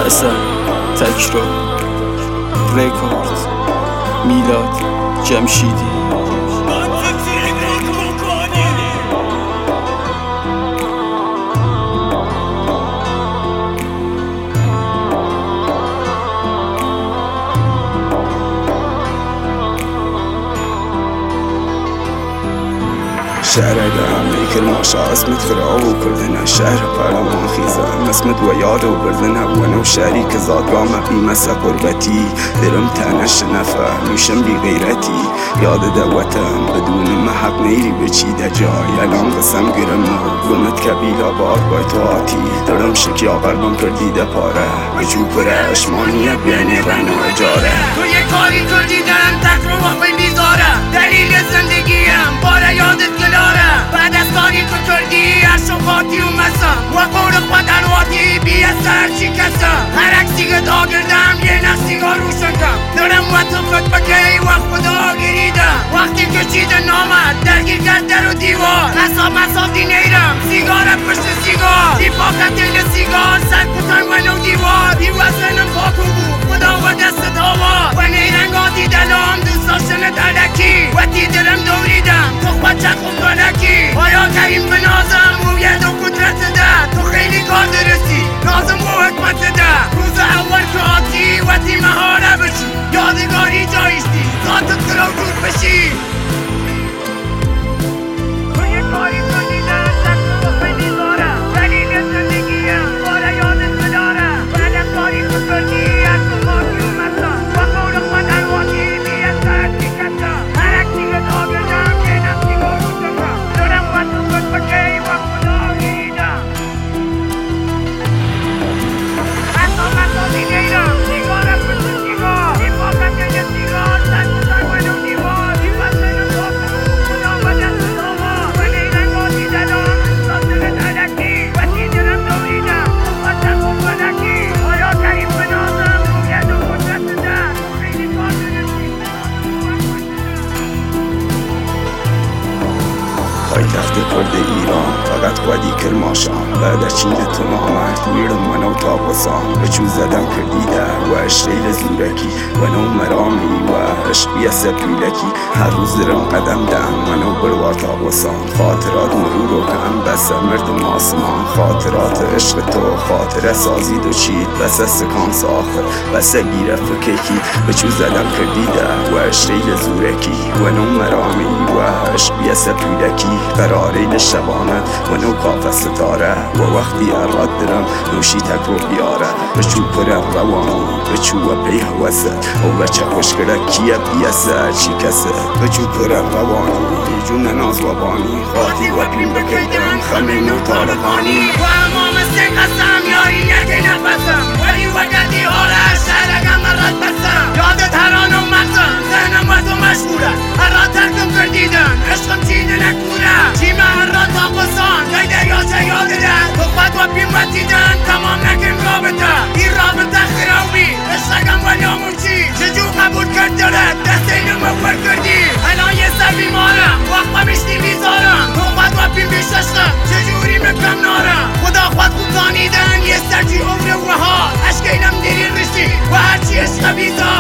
حسن تکرار رکورد میلاد جمشیدی. شهرگم میکل ماشا اسمت خراب و کردن شهر پرمان خیزم اسمت و یاد و بردن هبونه و شهری که زادگاه مبیمس قربتی درم تنش نفهمیشم بی غیرتی یاد دوتم بدون محق نیری بچیده جای الان قسم گرم و گمت کبیل آباد بای تو آتی درم شکی آقلبم کردیده پاره وجو پره اشمانیت بینه غن و اجاره تو یه کاری کردیدم تک رو وقت بیزاره دلیل زندگیم باره یادت گلاره بعد از کاری که کردی هر شفاتی و مسم و قورق و درواتی بی اثر چی کسم هر اکسی که دا گردم یه نقصی ها روشن کم دارم و تو خود بکی وقت خدا گریدم وقتی کشیده نامد درگیر کرد در و دیوار حساب دی نیرم سیگارم پشت سیگار دی پاکت دیل سیگار سر کتن و نو دیوار دی وزنم پاکو بود خدا و دست داوار و نیرنگاتی دلام دوست داشتن دلکی و تی دلم دوریدم تو خود چک و کنکی آیا کریم به نازم روید و قدرت ده تو خیلی کار درستی نازم و حکمت ده روز اول که آتی و تی مهاره بشی یادگاری جایشتی ذاتت کرو جود بشی تو یه کاری کنیدن تک رو خیلی دارم دلیل زندگیم باره یادت بدارم بعد از کاری که کردی هر صفاتی و مسم و قورق و درواتی بی اثر چی کسم هر اکسی که دا گردم یه نفسی که روشن کم دارم و تو خود بکی و خدا گریدم حسابی نیرم سیگارم پشت سیگار دی پاکت دیل سیگار سر کتن و نو دیوار دی وزنم پاکو خدا و دست داوار و نیرنگاتی دلام دوست داشتن دلکی و تی دلم دوریدم تو خود چک و کنکی آیا کریم به نازم روید و قدرت ده تو خیلی کار درستی پایتخت کرد ایران فقط خودی کرماشان بعد از چین تو نامرد ویرم منو تا قسام به چو زدم کردیده و اشتیل زورکی و نو مرامی و عشقی سپیلکی هر روز درم قدم دم منو بروار تا قسام خاطرات مرور و کم بس مردم آسمان خاطرات عشق تو خاطره سازید و چید بس سکانس آخر بس گیره فککی به چو زدم کردیده و اشتیل زورکی و نو مرامی و عشقی سپیلکی قراره شبانت و نو کاف ستاره و وقتی اراد درم نوشی تک رو بیاره بچو پرم روانی بچو و پی حوثه و بچه خوشگره کیه بیسه چی کسه بچو پرم روانی جون ناز و بانی خاطی و پیم بکیدم خمین و طالقانی و اما مثل قسم یاری یکی نفسم ولی وقتی حالش شهرگم مرد بسم یادت هران و مغزم ذهنم و تو مشغوله هر را ترکم کردیدم عشقم چیده نکوره چیمه هر را تا قسان گای دریاچه یاده ده تو خود و پیم وطیدن تمام نکم رابطه این رابطه خرابی عشقم و ناموچی چجور قبول کرد دلت دست اینو مفر کردی الان یه سر بیمارم وقت بشتی بیزارم تو خود و پیم بیششتم چجوری مکم نارم خدا خود خوب دانیدن یه سرچی عمر و حال عشق اینم دیرین رشتی و هرچی عشق بیزار